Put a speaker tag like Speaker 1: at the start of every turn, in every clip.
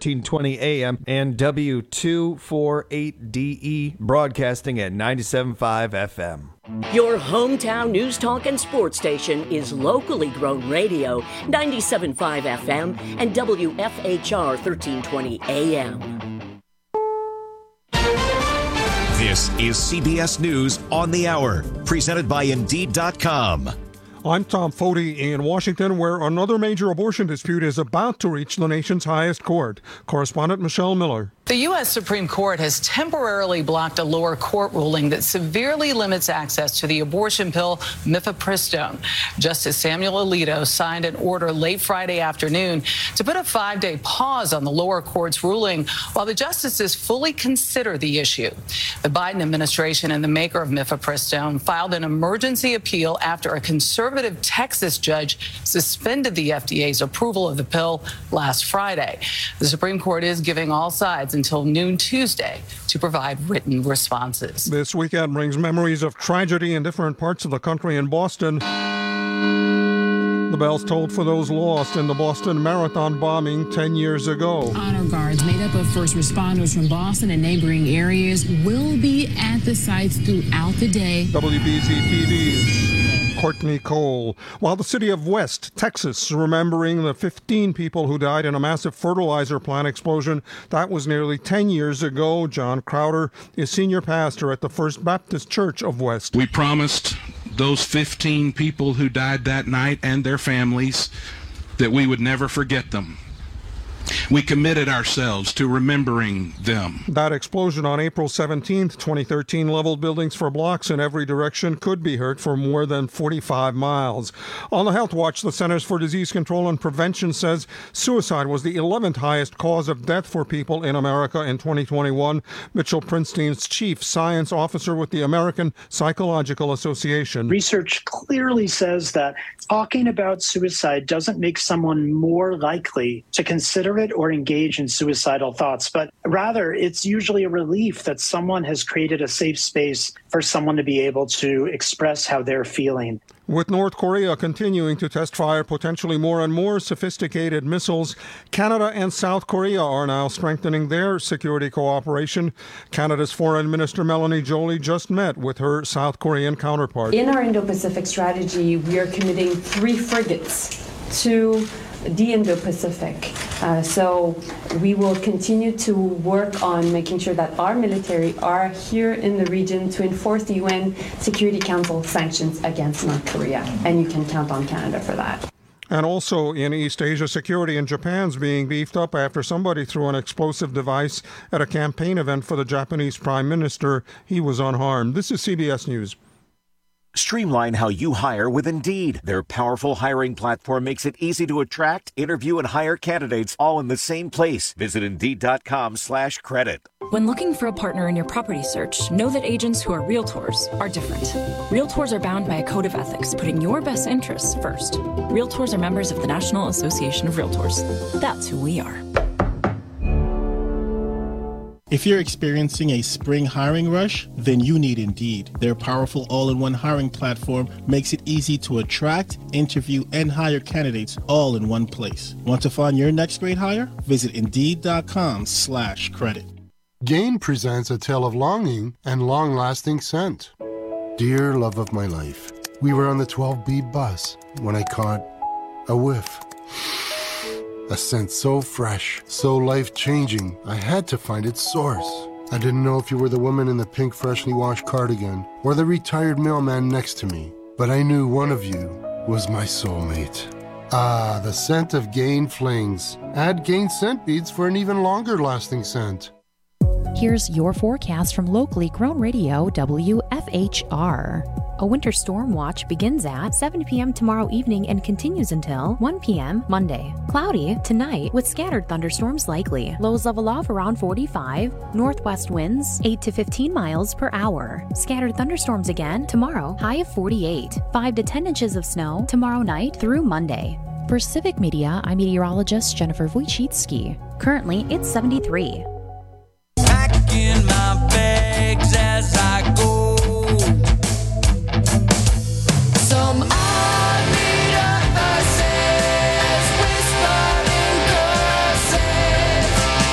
Speaker 1: 1320 AM, and W248DE, broadcasting at 97.5 FM.
Speaker 2: Your hometown news, talk, and sports station is locally grown radio, 97.5 FM and WFHR 1320 AM.
Speaker 3: This is CBS News on the Hour, presented by Indeed.com.
Speaker 4: I'm Tom Foti in Washington, where another major abortion dispute is about to reach the nation's highest court. Correspondent Michelle Miller.
Speaker 5: The U.S. Supreme Court has temporarily blocked a lower court ruling that severely limits access to the abortion pill mifepristone. Justice Samuel Alito signed an order late Friday afternoon to put a 5-day pause on the lower court's ruling while the justices fully consider the issue. The Biden administration and the maker of mifepristone filed an emergency appeal after a conservative Texas judge suspended the FDA's approval of the pill last Friday. The Supreme Court is giving all sides until noon Tuesday to provide written responses.
Speaker 4: This weekend brings memories of tragedy in different parts of the country. In Boston, the bells tolled for those lost in the Boston Marathon bombing 10 years ago.
Speaker 6: Honor guards made up of first responders from Boston and neighboring areas will be at the sites throughout the day.
Speaker 4: WBZ-TV's Courtney Cole. While the city of West Texas is remembering the 15 people who died in a massive fertilizer plant explosion that was nearly 10 years ago, John Crowder is senior pastor at the First Baptist Church of West.
Speaker 7: We promised those 15 people who died that night and their families that we would never forget them. We committed ourselves to remembering them.
Speaker 4: That explosion on April 17th, 2013, leveled buildings for blocks in every direction, could be heard for more than 45 miles. On the Health Watch, the Centers for Disease Control and Prevention says suicide was the 11th highest cause of death for people in America in 2021. Mitchell Prinstein's chief science officer with the American Psychological Association.
Speaker 8: Research clearly says that talking about suicide doesn't make someone more likely to consider it or engage in suicidal thoughts, but rather it's usually a relief that someone has created a safe space for someone to be able to express how they're feeling.
Speaker 4: With North Korea continuing to test fire potentially more and more sophisticated missiles, Canada and South Korea are now strengthening their security cooperation. Canada's Foreign Minister Melanie Joly just met with her South Korean counterpart.
Speaker 9: In our Indo-Pacific strategy, we are committing 3 frigates to the Indo-Pacific. So we will continue to work on making sure that our military are here in the region to enforce the UN Security Council sanctions against North Korea. And you can count on Canada for that.
Speaker 4: And also in East Asia, security in Japan's being beefed up after somebody threw an explosive device at a campaign event for the Japanese Prime Minister. He was unharmed. This is CBS News.
Speaker 3: Streamline how you hire with Indeed. Their powerful hiring platform makes it easy to attract, interview, and hire candidates all in the same place. Visit Indeed.com/credit.
Speaker 10: When looking for a partner in your property search, know that agents who are realtors are different. Realtors are bound by a code of ethics, putting your best interests first. Realtors are members of the National Association of Realtors. That's who we are.
Speaker 11: If you're experiencing a spring hiring rush, then you need Indeed. Their powerful all-in-one hiring platform makes it easy to attract, interview, and hire candidates all in one place. Want to find your next great hire? Visit Indeed.com/credit.
Speaker 12: Gain presents a tale of longing and long-lasting scent. Dear love of my life, we were on the 12B bus when I caught a whiff. A scent so fresh, so life-changing, I had to find its source. I didn't know if you were the woman in the pink freshly washed cardigan or the retired mailman next to me, but I knew one of you was my soulmate. Ah, the scent of Gain Flings. Add Gain scent beads for an even longer-lasting scent.
Speaker 13: Here's your forecast from locally grown radio WFHR. A winter storm watch begins at 7 p.m. tomorrow evening and continues until 1 p.m. Monday. Cloudy tonight with scattered thunderstorms likely. Lows level off around 45. Northwest winds 8 to 15 miles per hour. Scattered thunderstorms again tomorrow. High of 48. 5 to 10 inches of snow tomorrow night through Monday. For Civic Media, I'm meteorologist Jennifer Wojcicki. Currently, it's 73.
Speaker 14: Packing my bags as I go. Some Armida verses, whispering curses.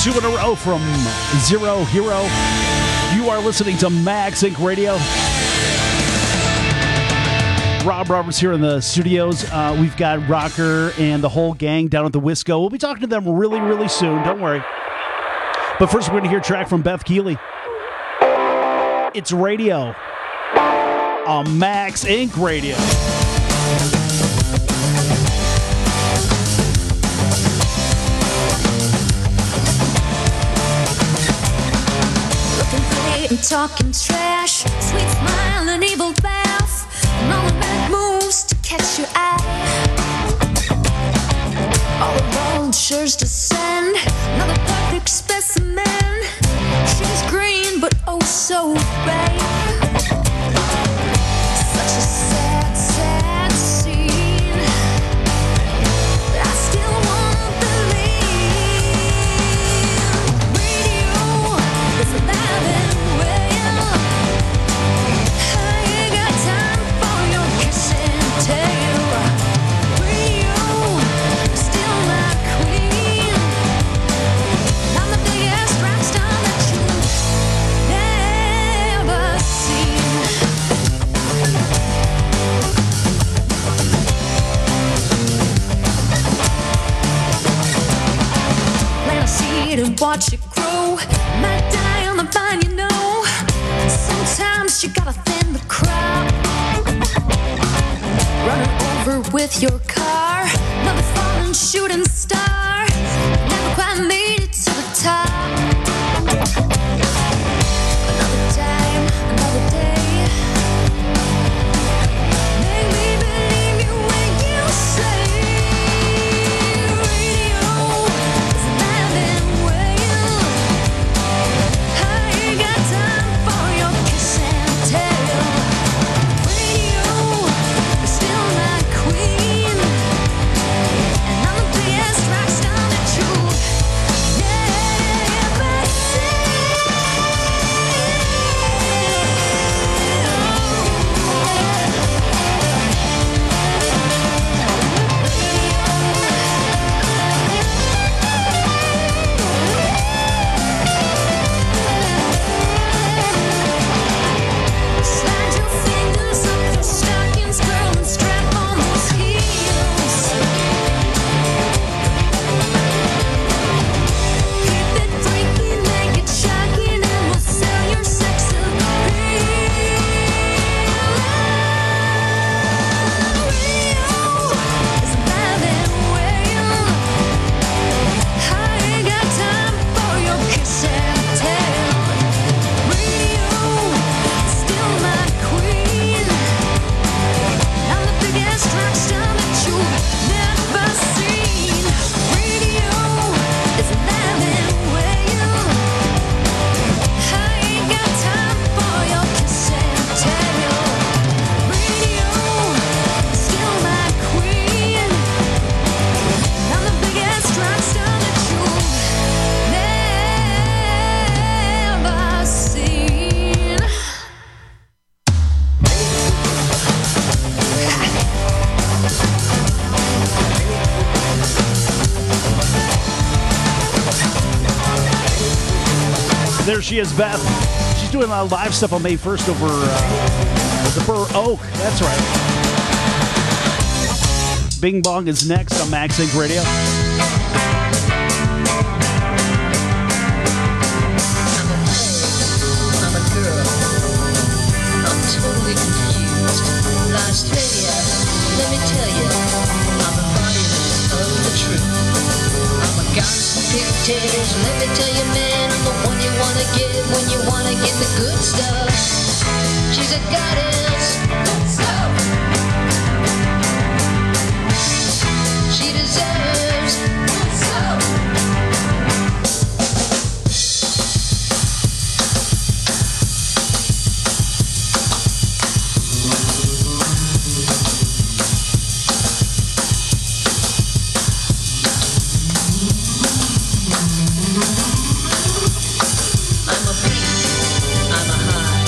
Speaker 15: 2 in a row from Zero Hero. You are listening to Max Inc. Radio. Rob Roberts here in the studios. We've got Rocker and the whole gang down at the Wisco. We'll be talking to them really, really soon. Don't worry. But first, we're going to hear a track from Beth Keeley. It's Radio on Max Inc. Radio.
Speaker 16: Looking pretty and talking trash, sweet smile and evil laugh, and all the bad moves to catch your eye. All the vultures to send, another perfect specimen. She's green but oh so bright. Such a sad, sad scene, but I still wanna believe. Radio is alive and well. I ain't got time for your kiss and tell. Radio is still my queen. I'm the biggest rock star that you've never seen. Plant a seed and watch it grow. Might die on the vine, you know. Sometimes you gotta thin the crop. Running over with your car. Another falling shooting star. Never quite made it to the top. Another time, another day. Make me believe you when you say radio is alive and well. I ain't got time for your kiss and tell. Radio is still my queen, and I'm the biggest rock star that you've never Slide your fingers up your stockings, girl, and strap on those heels. Keep it freaky, make it shocking, and we'll sell your sex appeal. Radio is alive and well. I ain't got time for your kiss and tell. Radio is still my queen. I'm the biggest rock star that you've never seen. Radio is alive and well. I ain't got time for your kiss and tell. Radio is still my queen. I'm the biggest rock star that you've never seen.
Speaker 15: There she is, Beth. She's doing a lot of live stuff on May 1st over the Burr Oak. That's right. Bing Bong is next on Max Inc. Radio.
Speaker 17: I'm a girl. I'm totally confused. Australia, let me tell you, I'm embodiment of the truth. I'm a gossip pigtails. Let me tell you, man, I'm the one you wanna get when you wanna get the good stuff. She's a goddess. She deserves I'm a beast, I'm a high.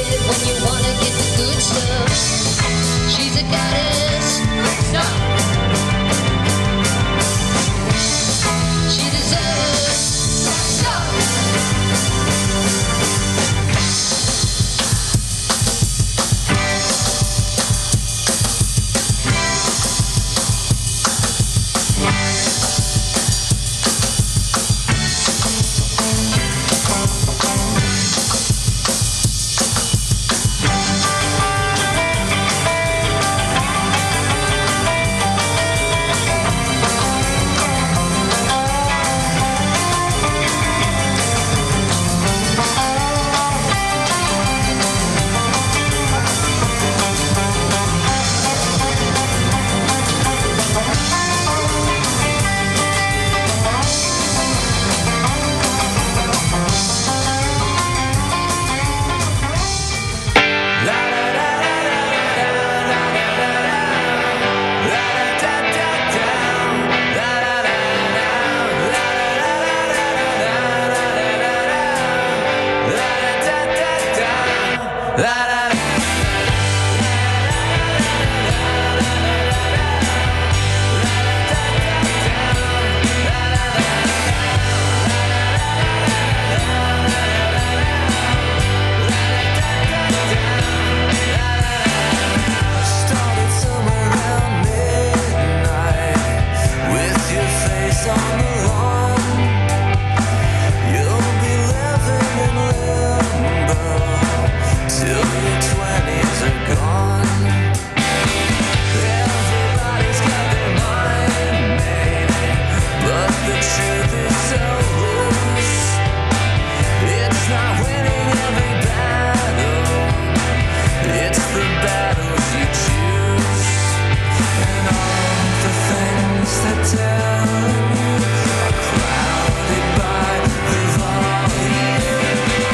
Speaker 17: it when you wanna get the good stuff. She's a goddess. Stop. She deserves. Stop.
Speaker 14: Started somewhere around midnight with your face on the lawn. You'll be living in limbo till your 20s are gone. Everybody's got their mind made, but the truth is so loose. It's not winning every battle, it's the battles you choose. And all the things that tell you are crowded by the volume.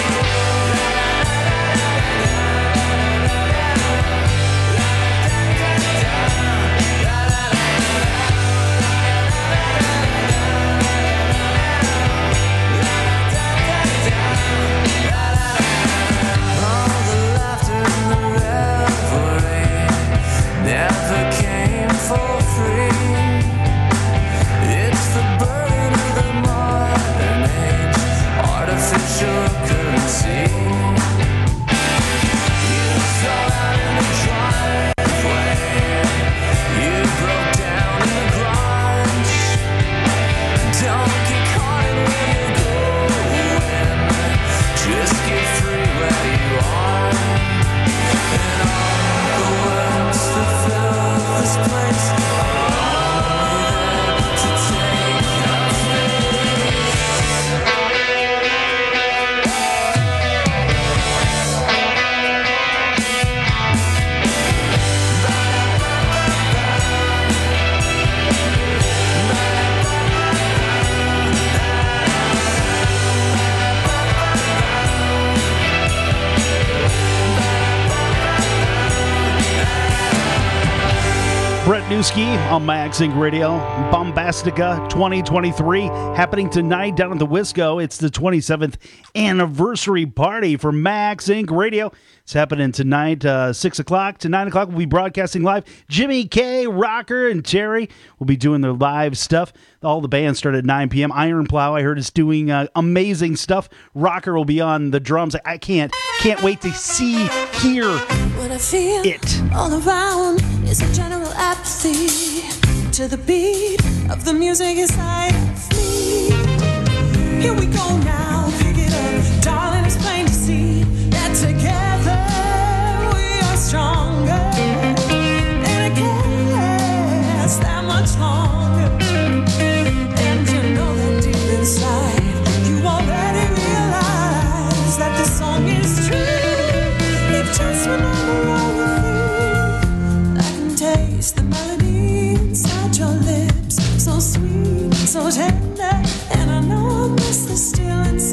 Speaker 14: All the laughter and the revelry never came for free. It's the burden of the modern age, artificial currency. You fell out in the driveway, you broke down in the garage. Don't get caught in where you're going, just get free where you are. And all the words that fill this place are only there to take your
Speaker 15: Brett Newski on Max Inc. Radio. Bombastica 2023 happening tonight down at the Wisco. It's the 27th anniversary party for Max Inc. Radio. It's happening tonight, 6 o'clock to 9 o'clock. We'll be broadcasting live. Jimmy K, Rocker, and Terry will be doing their live stuff. All the bands start at 9 p.m. Iron Plow, I heard, is doing amazing stuff. Rocker will be on the drums. I can't wait to hear
Speaker 16: What I feel
Speaker 15: it.
Speaker 16: all around is a general apathy to the beat of the music inside of me. Here we go now, pick it up, darling. It's plain to see that together we are stronger, and it can't last that much longer. And you know that deep inside, you already realize that the song is true. If just when I'm alone with you, I can taste the melody inside your lips, so sweet, so tender, and I know I miss the still inside.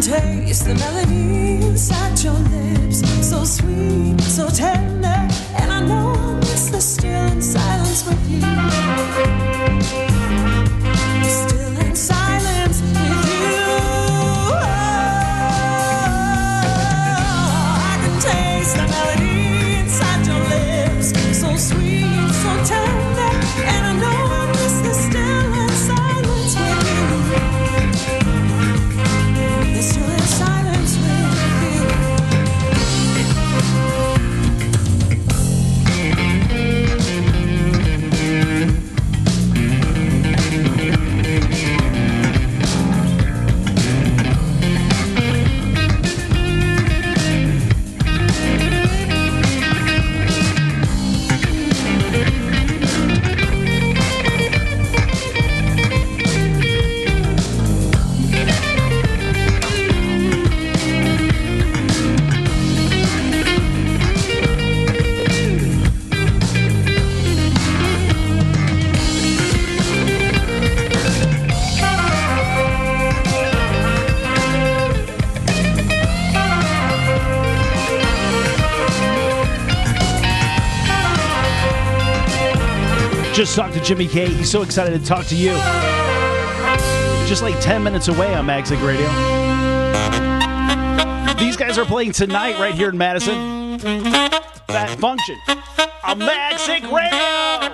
Speaker 14: taste the melody inside your lips, so sweet, so tender, and I know I'll miss the still in silence with you. Still in silence with you. I can taste the melody inside your lips, so sweet, so tender, and I know I'll miss the still in silence with you. Still in silence with
Speaker 15: Just talked to Jimmy K. He's so excited to talk to you. Just like 10 minutes away on Magzik Radio. These guys are playing tonight right here in Madison. Fat Function on Magzik Radio.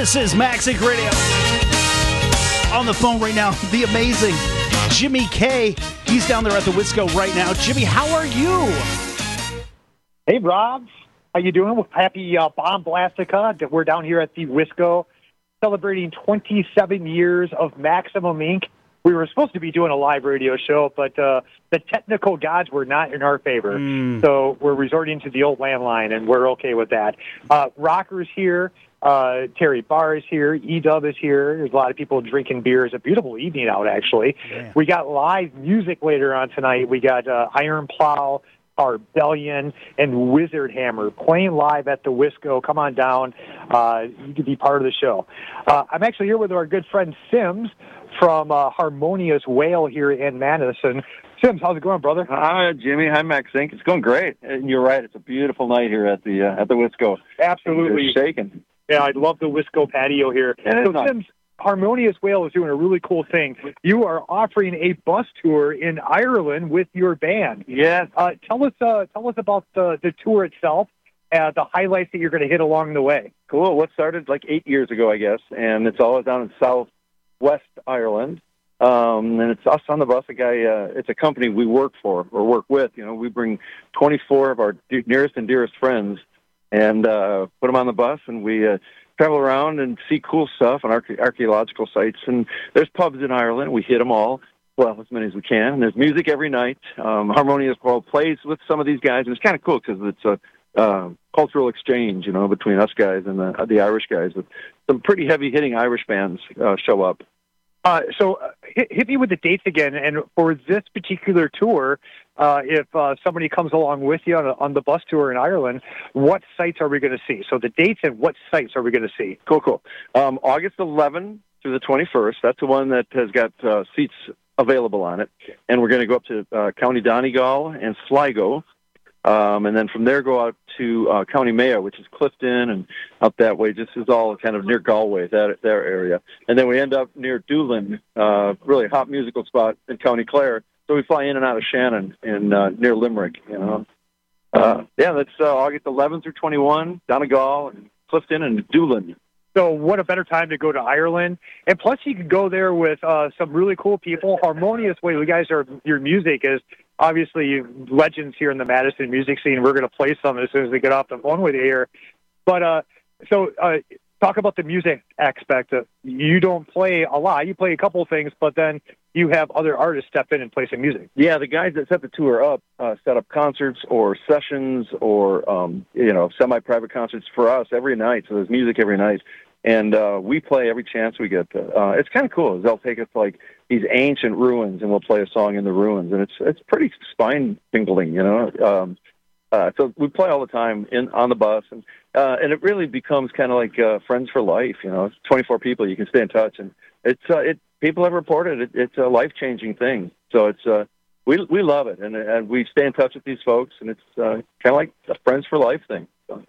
Speaker 15: This is Max Inc. Radio. On the phone right now, the amazing Jimmy K. He's down there at the Wisco right now. Jimmy, how are you?
Speaker 18: Hey, Rob. How you doing? Happy Bomb Blastica. We're down here at the Wisco celebrating 27 years of Maximum Inc. We were supposed to be doing a live radio show, but the technical gods were not in our favor. So we're resorting to the old landline, and we're okay with that. Rocker's here. Terry Barr is here. E-Dub is here. There's a lot of people drinking beer. It's a beautiful evening out, actually.
Speaker 15: Yeah.
Speaker 18: We got live music later on tonight. We got Iron Plow, Rebellion, and Wizard Hammer playing live at the Wisco. Come on down. You can be part of the show. I'm actually here with our good friend Sims from Harmonious Whale here in Madison. Sims, how's it going, brother?
Speaker 19: Hi, Jimmy. Hi, Max Inc. It's going great. And you're right. It's a beautiful night here at the Wisco.
Speaker 18: Absolutely.
Speaker 19: It's shaking.
Speaker 18: Yeah, I love the Wisco patio here. So, Sims, Harmonious Whale is doing a really cool thing. You are offering a bus tour in Ireland with your band.
Speaker 19: Yes.
Speaker 18: Tell us about the tour itself, the highlights that you're going to hit along the way.
Speaker 19: Cool. What started like 8 years ago, I guess, and it's all down in southwest Ireland. And it's us on the bus. It's a company we work for or work with. You know, we bring 24 of our nearest and dearest friends and put them on the bus, and we travel around and see cool stuff and archaeological sites. And there's pubs in Ireland. We hit them all, well, as many as we can. And there's music every night. Harmonious World plays with some of these guys, and it's kind of cool because it's a cultural exchange, you know, between us guys and the Irish guys. Some pretty heavy-hitting Irish bands show up.
Speaker 18: So hit me with the dates again. And for this particular tour, if somebody comes along with you on the bus tour in Ireland, what sites are we going to see? So the dates and what sites are we going to see?
Speaker 19: Cool. August 11th through the 21st. That's the one that has got seats available on it. And we're going to go up to County Donegal and Sligo. And then from there go out to County Mayo, which is Clifton, and up that way. Just is all kind of near Galway, that area. And then we end up near Doolin, really hot musical spot in County Clare. So we fly in and out of Shannon in near Limerick. You know, that's August 11th through 21, Donegal, and Clifton, and Doolin.
Speaker 18: So what a better time to go to Ireland. And plus you can go there with some really cool people. Harmonious Whale, you guys your music is obviously legends here in the Madison music scene. We're going to play some as soon as we get off the phone with you here. But talk about the music aspect. You don't play a lot. You play a couple of things, but then you have other artists step in and play some music.
Speaker 19: Yeah, the guys that set the tour up set up concerts or sessions or, semi-private concerts for us every night. So there's music every night. And we play every chance we get. It's kind of cool. They'll take us like these ancient ruins, and we'll play a song in the ruins, and it's pretty spine-tingling, you know. So we play all the time on the bus, and it really becomes kind of like friends for life. You know, it's 24 people. You can stay in touch, and people have reported it's a life-changing thing. So we love it, and we stay in touch with these folks, and it's kind of like a friends for life thing. So.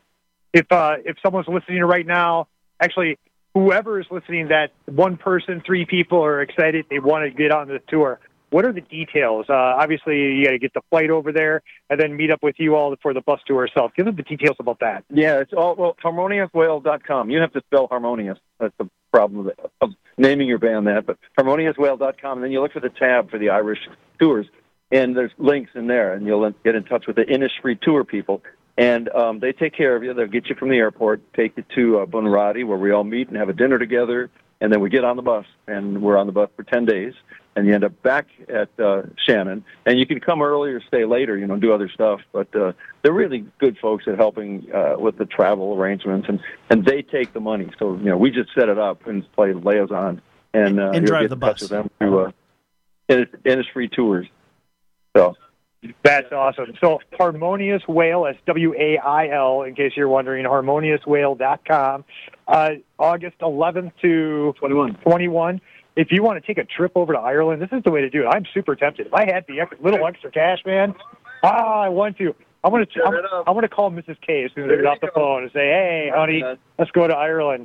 Speaker 18: If someone's listening right now. Actually, whoever is listening, that one person, 3 people are excited, they want to get on the tour. What are the details? Obviously, you got to get the flight over there and then meet up with you all for the bus tour itself. Give them the details about that.
Speaker 19: Yeah, it's all, harmoniouswhale.com. You have to spell harmonious. That's the problem of naming your band that. But harmoniouswhale.com, and then you look for the tab for the Irish tours, and there's links in there, and you'll get in touch with the Innisfree tour people. And they take care of you. They'll get you from the airport, take you to Bunratty, where we all meet and have a dinner together. And then we get on the bus, and we're on the bus for 10 days. And you end up back at Shannon. And you can come early or stay later, you know, do other stuff. But they're really good folks at helping with the travel arrangements. And they take the money. So, you know, we just set it up and play liaison. And
Speaker 15: drive
Speaker 19: get
Speaker 15: the
Speaker 19: in
Speaker 15: bus.
Speaker 19: touch with them through Innisfree Tours. So...
Speaker 18: That's awesome. So Harmonious Whale, that's W-A-I-L, in case you're wondering, harmoniouswhale.com. August 11th to 21. If you want to take a trip over to Ireland, this is the way to do it. I'm super tempted. If I had the little extra cash, man, I want to. I want to call Mrs. K as soon as I get off the phone and say, hey, honey, let's go to Ireland.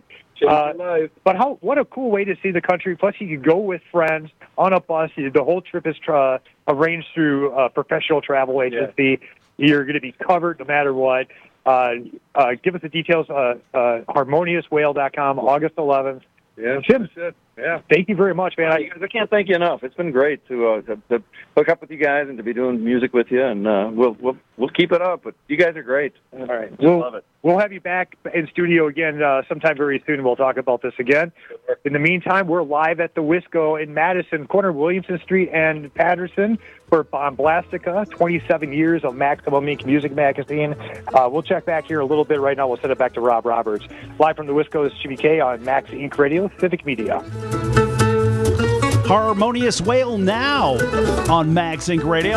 Speaker 18: But what a cool way to see the country. Plus, you can go with friends on a bus. The whole trip is arranged through a professional travel agency. Yeah. You're going to be covered no matter what. Give us the details. HarmoniousWhale.com, August 11th.
Speaker 19: Yeah,
Speaker 18: Tim,
Speaker 19: that's it. Yeah.
Speaker 18: Thank you very much, man.
Speaker 19: I can't thank you enough. It's been great to hook up with you guys and to be doing music with you, and we'll keep it up. But you guys are great.
Speaker 18: All right,
Speaker 19: love it.
Speaker 18: We'll have you back in studio again sometime very soon. We'll talk about this again. In the meantime, we're live at the Wisco in Madison, corner of Williamson Street and Patterson for Bomblastica, 27 years of Maximum Ink Music Magazine. We'll check back here a little bit. Right now, we'll send it back to Rob Roberts. Live from the Wisco is Jimmy K on Max Ink Radio, Civic Media.
Speaker 15: Harmonious Whale now on Max Inc. Radio.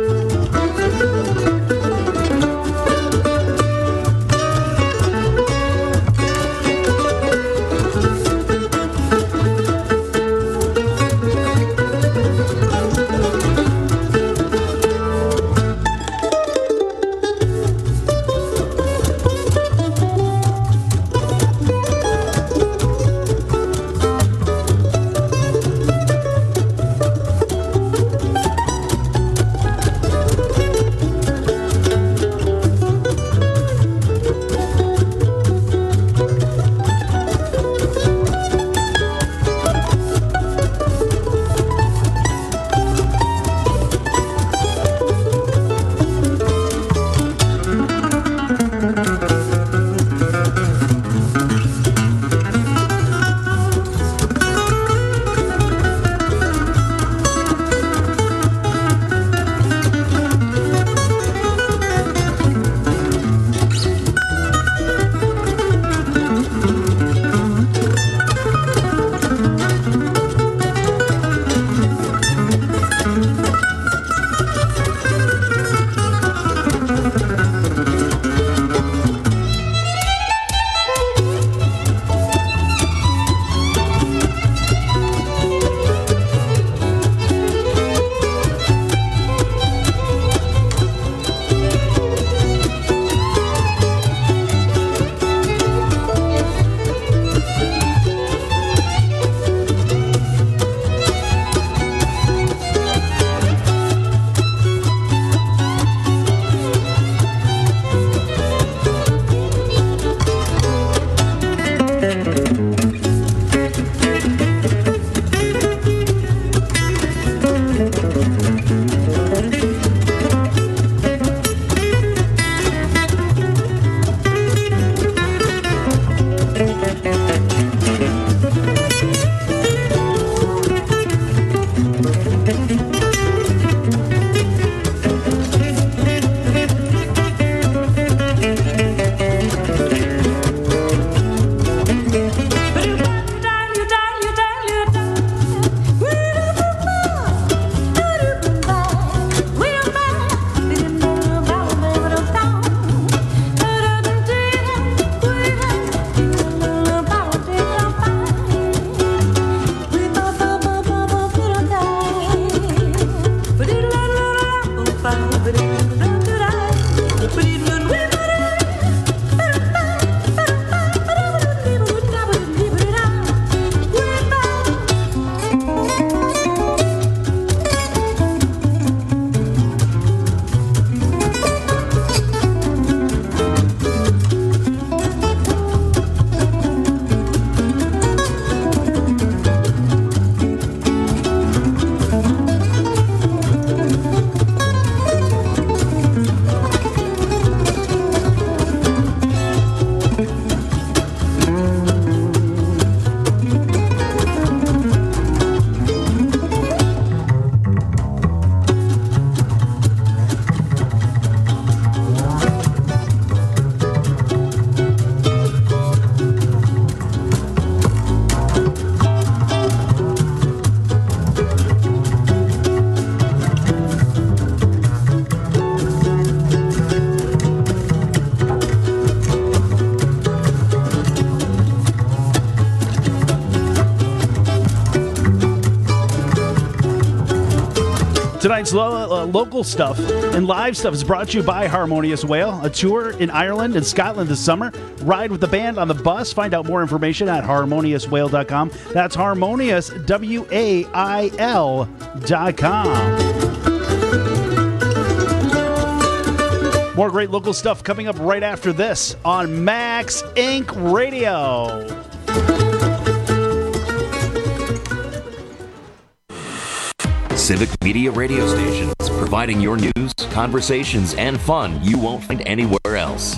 Speaker 15: Tonight's local stuff and live stuff is brought to you by Harmonious Whale, a tour in Ireland and Scotland this summer. Ride with the band on the bus. Find out more information at harmoniouswhale.com. That's harmonious, WAIL.com. More great local stuff coming up right after this on Max Inc. Radio.
Speaker 20: Civic Media radio stations, providing your news, conversations, and fun you won't find anywhere else.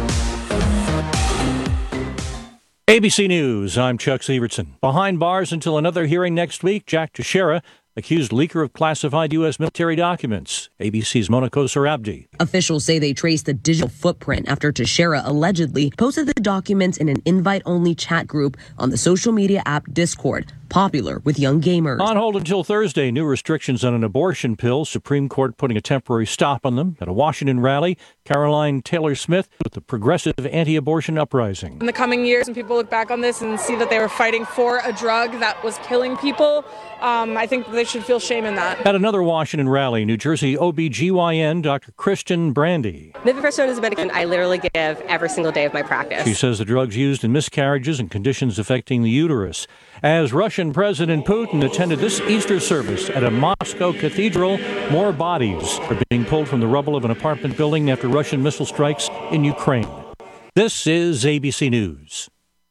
Speaker 21: ABC News, I'm Chuck Severson. Behind bars until another hearing next week, Jack Teixeira, accused leaker of classified U.S. military documents. ABC's Monaco Sarabdi.
Speaker 22: Officials say they traced the digital footprint after Teixeira allegedly posted the documents in an invite-only chat group on the social media app Discord, popular with young gamers.
Speaker 21: On hold until Thursday, new restrictions on an abortion pill. Supreme Court putting a temporary stop on them. At a Washington rally, Caroline Taylor Smith with the progressive anti-abortion uprising.
Speaker 23: In the coming years, when people look back on this and see that they were fighting for a drug that was killing people, I think they should feel shame in that.
Speaker 21: At another Washington rally, New Jersey OBGYN Dr. Kristen Brandy.
Speaker 24: Mifepristone is a medicine I literally give every single day of my practice.
Speaker 21: She says the drug's used in miscarriages and conditions affecting the uterus. As Russian President Putin attended this Easter service at a Moscow cathedral, more bodies are being pulled from the rubble of an apartment building after Russian missile strikes in Ukraine. This is ABC News.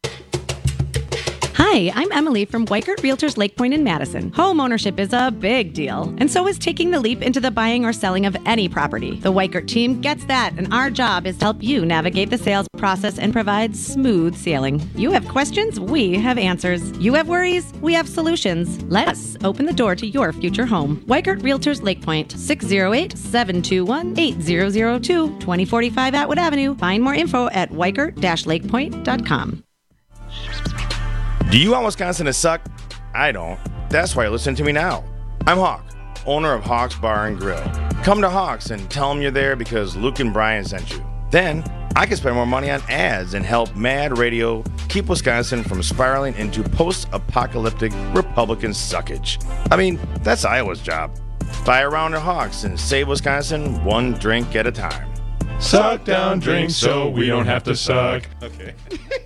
Speaker 25: Hi, I'm Emily from Weikert Realtors Lake Point in Madison. Home ownership is a big deal, and so is taking the leap into the buying or selling of any property. The Weikert team gets that, and our job is to help you navigate the sales process and provide smooth sailing. You have questions, we have answers. You have worries, we have solutions. Let us open the door to your future home. Weikert Realtors Lake Point, 608-721-8002, 2045 Atwood Avenue. Find more info at weikert-lakepoint.com.
Speaker 26: Do you want Wisconsin to suck? I don't. That's why you listen to me now. I'm Hawk, owner of Hawk's Bar and Grill. Come to Hawk's and tell them you're there because Luke and Brian sent you. Then I can spend more money on ads and help Mad Radio keep Wisconsin from spiraling into post-apocalyptic Republican suckage. I mean, that's Iowa's job. Buy a round of Hawk's and save Wisconsin one drink at a time.
Speaker 27: Suck down drinks so we don't have to suck.
Speaker 26: Okay.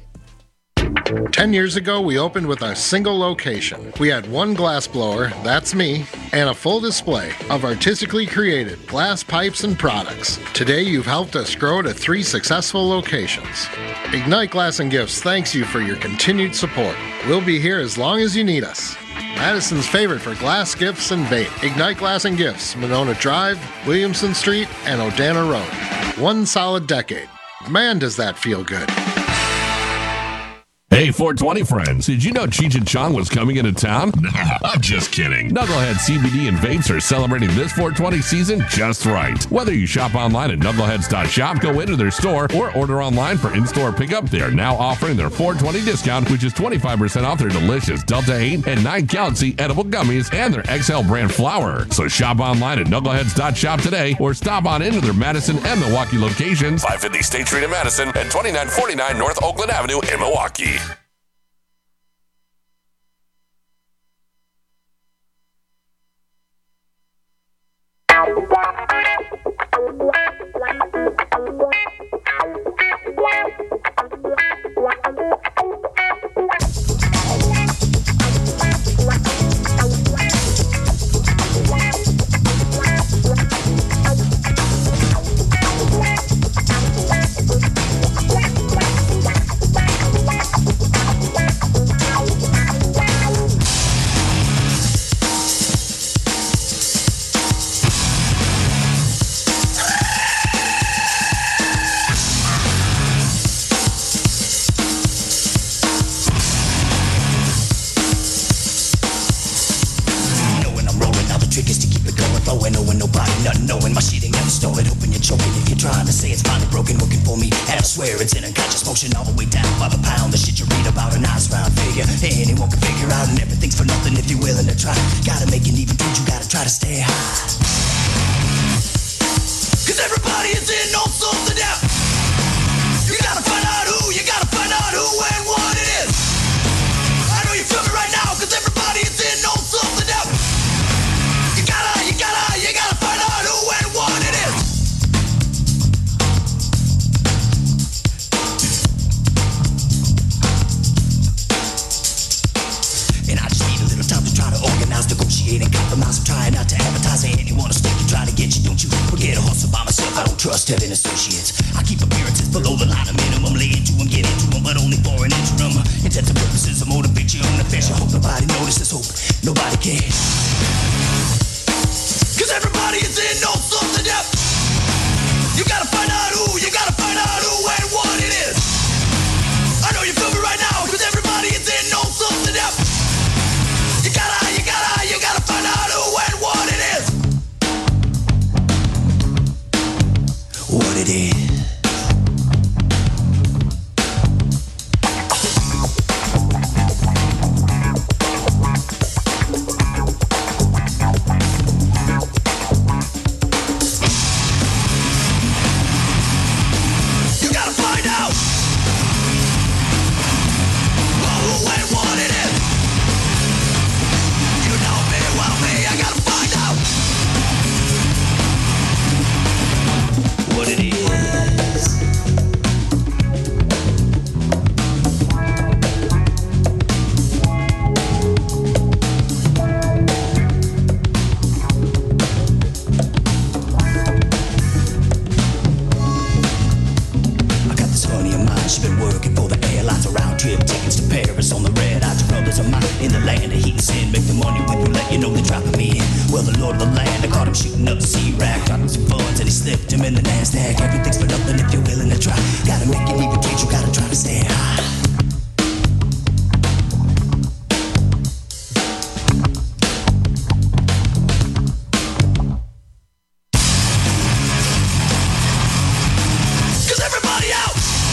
Speaker 28: 10 years ago, we opened with a single location. We had one glass blower, that's me, and a full display of artistically created glass pipes and products. Today, you've helped us grow to 3 successful locations. Ignite Glass and Gifts thanks you for your continued support. We'll be here as long as you need us. Madison's favorite for glass gifts and bait. Ignite Glass and Gifts, Monona Drive, Williamson Street, and Odana Road. One solid decade. Man, does that feel good.
Speaker 29: Hey, 420 friends, did you know Cheech and Chong was coming into town? I'm just kidding. Knucklehead CBD and vapes are celebrating this 420 season just right. Whether you shop online at knuckleheads.shop, go into their store, or order online for in-store pickup, they are now offering their 420 discount, which is 25% off their delicious Delta 8 and 9 Galaxy edible gummies and their XL brand flour. So shop online at knuckleheads.shop today or stop on into their Madison and Milwaukee locations, 550 State Street in Madison and 2949 North Oakland Avenue in Milwaukee.
Speaker 30: Negotiating, compromise, I'm trying not to advertise. Anyone to stick you, try to get you, don't you forget a hustle by myself.
Speaker 1: I don't trust having associates. I keep appearances below the line of minimum. Lay into them, get into them, but only for an interim. Intent to purposes to motivate you on the fish. I hope nobody notices, hope nobody cares. Cause everybody is in no something depth. You gotta find out who, you gotta find out who and what it is. I know you feel me right now, cause everybody is in no something depth. You gotta find out who and what it is. What it is. You gotta find out who and what it is. You know me, well me, I gotta find out what it is. I got this honey of mine, she been working for the airlines, a round trip tickets to Paris on the red eye. Two brothers of mine in the land of heat and sin, make the money with you, let you know they're dropping me in. Well, the lord of the land, I caught him shooting up the C-Rack, dropped him some funds and he slipped him in the NASDAQ. Everything's for nothing if you're willing to try. Gotta make it even teach, you gotta try to stay high. Cause everybody out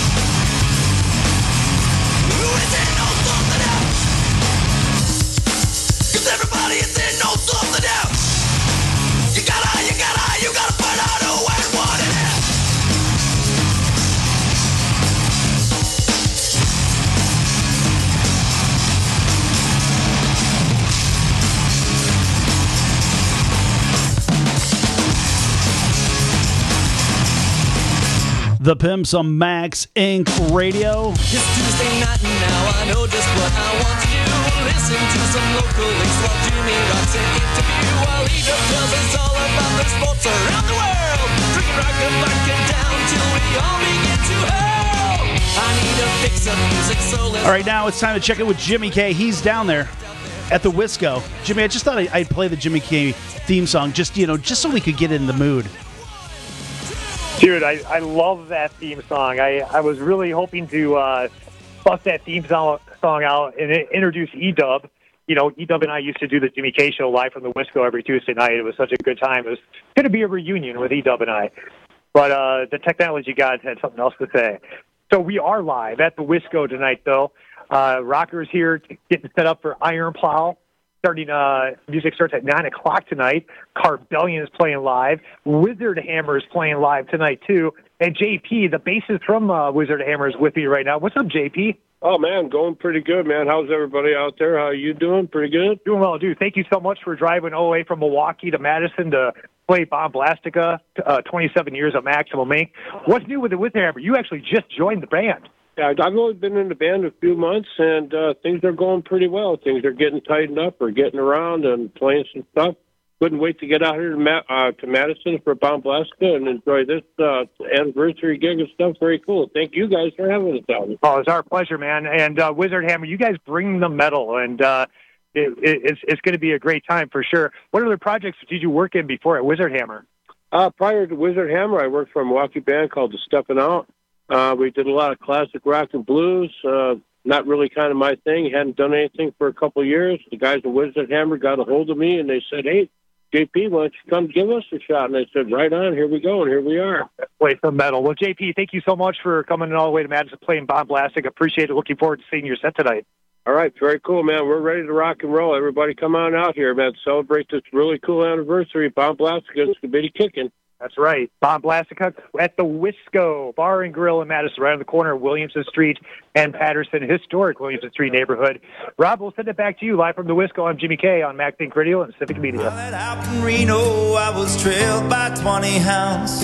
Speaker 1: who is in no something else. Cause everybody is in no something else. You gotta find out who and what it is.
Speaker 15: The Pimps on Max Inc. Radio.
Speaker 14: It's Tuesday night and now I know just what I want to do. Listen to some local links while Jimmy rocks an interview. While he tells us all about the sports around the world. Drinking rock and backing down till we all begin to hurl. I need a fix of music, so let's...
Speaker 15: All right, now it's time to check in with Jimmy K. He's down there at the Wisco. Jimmy, I just thought I'd play the Jimmy K theme song just so we could get in the mood.
Speaker 18: Dude, I love that theme song. I was really hoping to bust that theme song out and introduce E-Dub. You know, E-Dub and I used to do the Jimmy K Show live from the Wisco every Tuesday night. It was such a good time. It was going to be a reunion with E-Dub and I. But the technology gods had something else to say. So we are live at the Wisco tonight, though. Rockers here getting set up for Iron Plow. Music starts at 9 o'clock tonight. Carbellion is playing live. Wizard Hammer is playing live tonight, too. And JP, the bassist from Wizard Hammer, is with me right now. What's up, JP?
Speaker 2: Oh, man, going pretty good, man. How's everybody out there? How you doing? Pretty good?
Speaker 18: Doing well, dude. Thank you so much for driving all the way from Milwaukee to Madison to play Bomblastica, 27 years of Maximum Inc. What's new with the Wizard Hammer? You actually just joined the band.
Speaker 2: Yeah, I've only been in the band a few months, and things are going pretty well. Things are getting tightened up. We're getting around and playing some stuff. Couldn't wait to get out here to Madison for Bomblastica and enjoy this anniversary gig and stuff. Very cool. Thank you guys for having us out.
Speaker 18: Oh, it's our pleasure, man. And Wizard Hammer, you guys bring the metal, and it's going to be a great time for sure. What other projects did you work in before at Wizard Hammer?
Speaker 2: Prior to Wizard Hammer, I worked for a Milwaukee band called The Steppin' Out. We did a lot of classic rock and blues. Not really kind of my thing. Hadn't done anything for a couple of years. The guys at Wizard Hammer got a hold of me, and they said, hey, JP, why don't you come give us a shot? And I said, right on, here we go, and here we are.
Speaker 18: Play some metal. Well, JP, thank you so much for coming all the way to Madison playing Bomblastic. Appreciate it. Looking forward to seeing your set tonight.
Speaker 2: All right, very cool, man. We're ready to rock and roll. Everybody come on out here, man. Celebrate this really cool anniversary. Bomblastica. It's going to be kicking.
Speaker 18: That's right. Bomblastica at the Wisco Bar and Grill in Madison, right on the corner of Williamson Street and Patterson, historic Williamson Street neighborhood. Rob, we'll send it back to you live from the Wisco. I'm Jimmy K on Max Inc. Radio and Civic Media.
Speaker 14: Out in Reno, I was trailed by 20 hounds.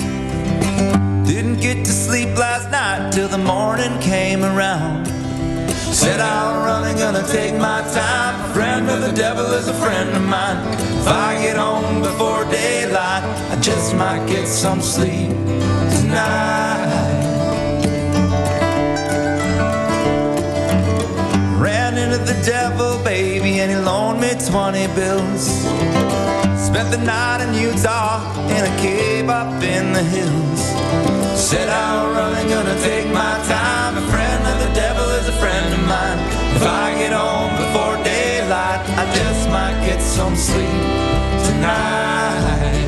Speaker 14: Didn't get to sleep last night till the morning came around. Said I'll run and gonna take my time. A friend of the devil is a friend of mine. If I get home before daylight, I I just might get some sleep tonight. Ran into the devil, baby, and he loaned me 20 bills. Spent the night in Utah in a cave up in the hills. Said I'm running, gonna take my time. A friend of the devil is a friend of mine. If I get home before daylight, I just might get some sleep tonight.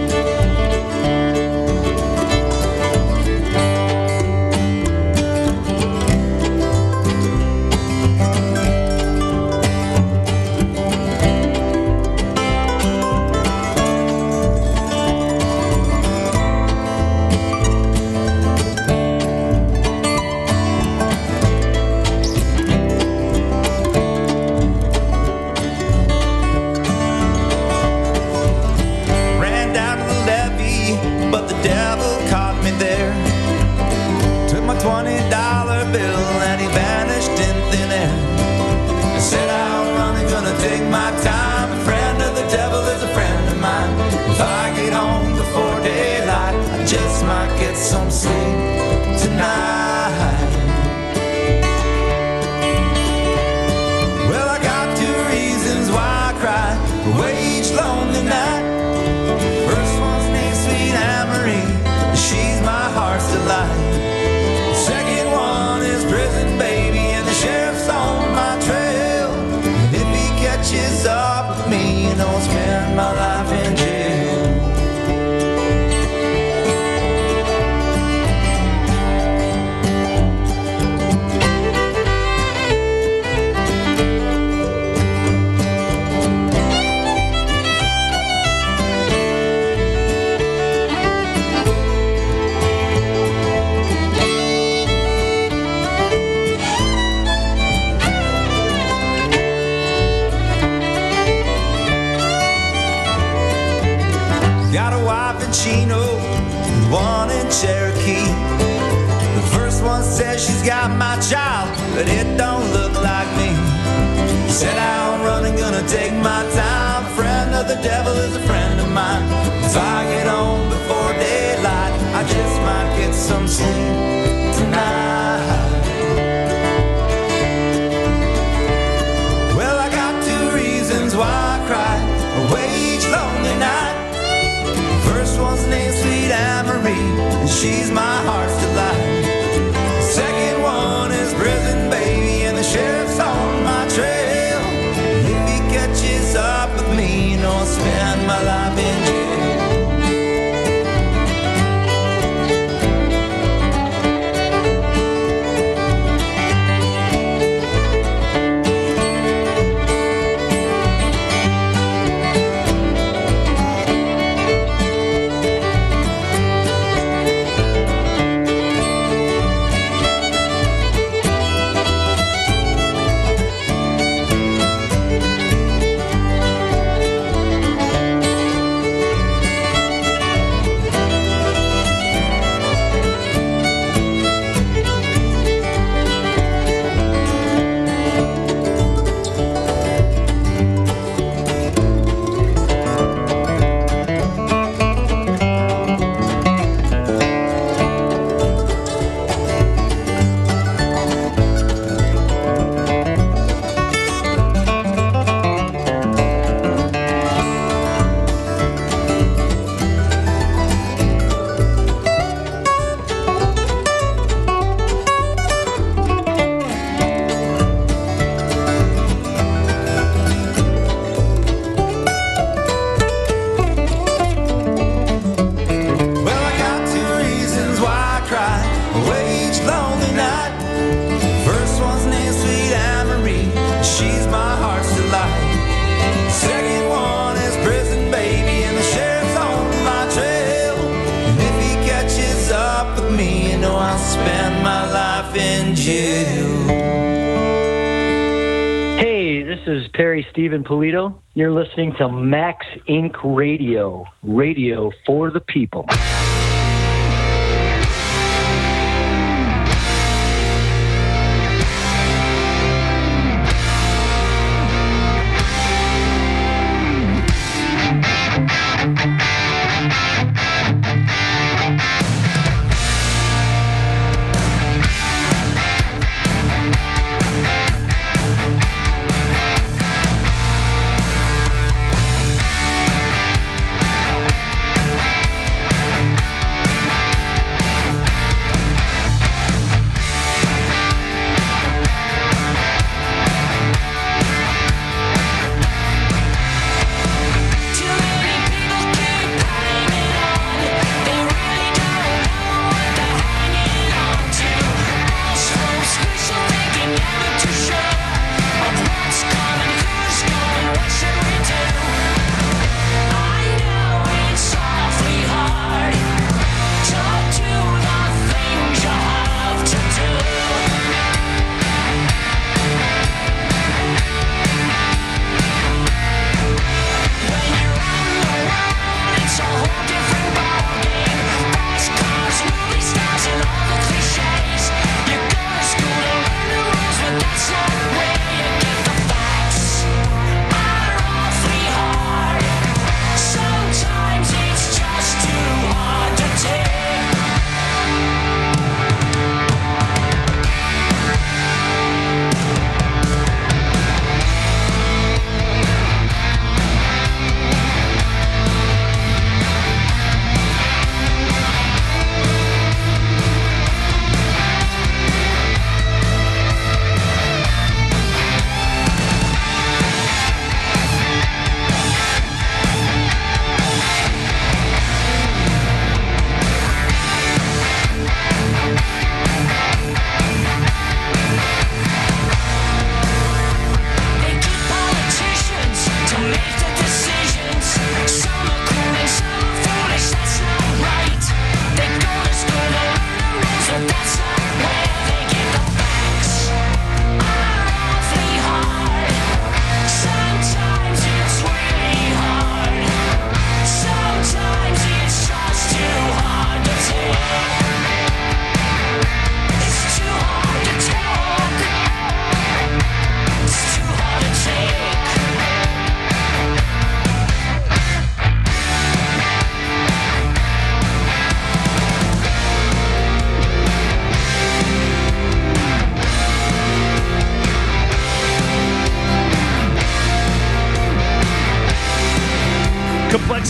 Speaker 14: $20 bill and he vanished in thin air. I said I'm running, gonna take my time. A friend of the devil is a friend of mine. If I get home before daylight, I just might get some sleep tonight. Well, I got 2 reasons why I cry away each lonely night. First one's named Sweet Anne-Marie, she's my heart's delight. Second one is prison, baby, and the sheriff's on my trail. And if he catches up with me, you know I'll spend my life in jail. Got a wife in Chino, one in Cherokee. The first one says she's got my child, but it don't look like me. Said I'm running, gonna take my time. A friend of the devil is a friend of mine. If I get home before daylight, I just might get some sleep tonight. Well, I got 2 reasons why I cry away each lonely night. First one's named Sweet Anne-Marie, and she's my heart's delight. Second one is prison, baby, and the sheriff's on my trail. If he catches up with me, you know I'll spend my life in jail.
Speaker 3: This is Perry Stephen Polito. You're listening to Max Inc. Radio, radio for the people.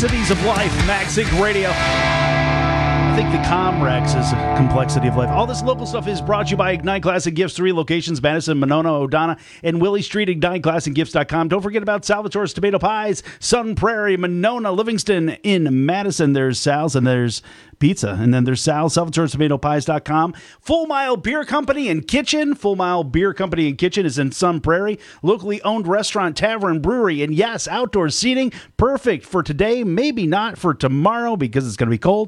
Speaker 15: Complexities of Life, Max Inc. Radio. I think the Comrex is a complexity of life. All this local stuff is brought to you by Ignite Classic Gifts, 3 locations, Madison, Monona, O'Donnell, and Willie Street, IgniteClassicGifts.com. Don't forget about Salvatore's Tomato Pies, Sun Prairie, Monona, Livingston, in Madison. There's Sal's and there's pizza. And then there's Sal's, Salvatore'sTomatoPies.com. Full Mile Beer Company and Kitchen. Full Mile Beer Company and Kitchen is in Sun Prairie. Locally owned restaurant, tavern, brewery, and yes, outdoor seating. Perfect for today, maybe not for tomorrow because it's going to be cold.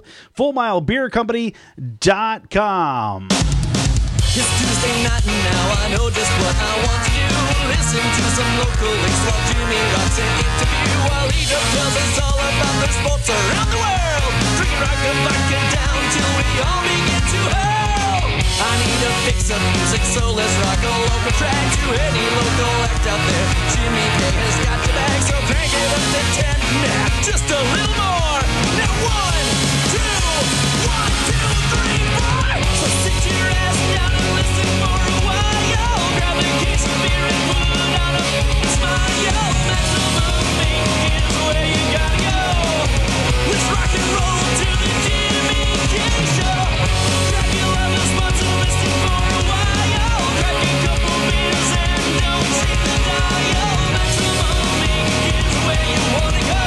Speaker 15: FullMileBeerCompany.com.
Speaker 14: It's Tuesday night and now I know just what I want to do. Listen to some local links while Jimmy rocks an interview. While Ego tells us all about the sports around the world. Drinking rock and vodka down till we all begin to hurl. I need a fix of music, so let's rock a local track to any local act out there. Jimmy K has got your back, so crank it up to 10 now. Just a little more. Now 1, 2, 1, 2, 3, 4. So sit your ass down and listen for a while. Grab a case of beer and put on a smile. Maximum Ink is where you gotta go. Let's rock and roll to the Jimmy K Show. Grab your lovers, but to listen for a while. Crack a couple beers and don't see the dial. Maximum Ink is where you wanna go.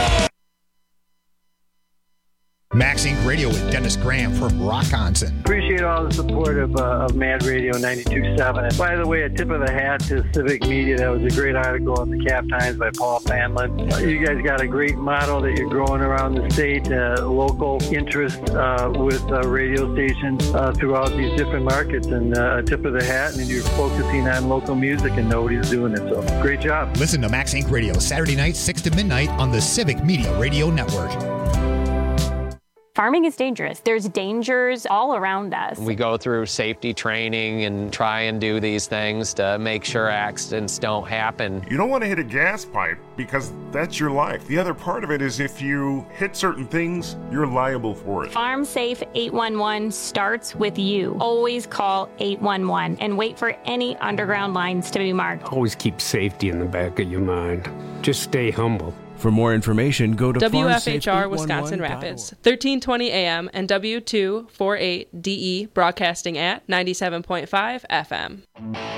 Speaker 4: Max Inc. Radio with Dennis Graham from Rockonson.
Speaker 5: Appreciate all the support of Mad Radio 92.7. And by the way, a tip of the hat to Civic Media. That was a great article in the Cap Times by Paul Fanlin. You guys got a great model that you're growing around the state, local interest with radio stations throughout these different markets. And a tip of the hat, and you're focusing on local music and nobody's doing it. So great job.
Speaker 4: Listen to Max Inc. Radio Saturday night, 6 to midnight on the Civic Media Radio Network.
Speaker 6: Farming is dangerous. There's dangers all around us.
Speaker 7: We go through safety training and try and do these things to make sure accidents don't happen.
Speaker 27: You don't want to hit a gas pipe because that's your life. The other part of it is if you hit certain things, you're liable for it.
Speaker 6: Farm Safe 811 starts with you. Always call 811 and wait for any underground lines to be marked.
Speaker 8: Always keep safety in the back of your mind. Just stay humble.
Speaker 9: For more information, go to
Speaker 10: WFHR Wisconsin Rapids, 1320 AM and W248DE broadcasting at 97.5 FM.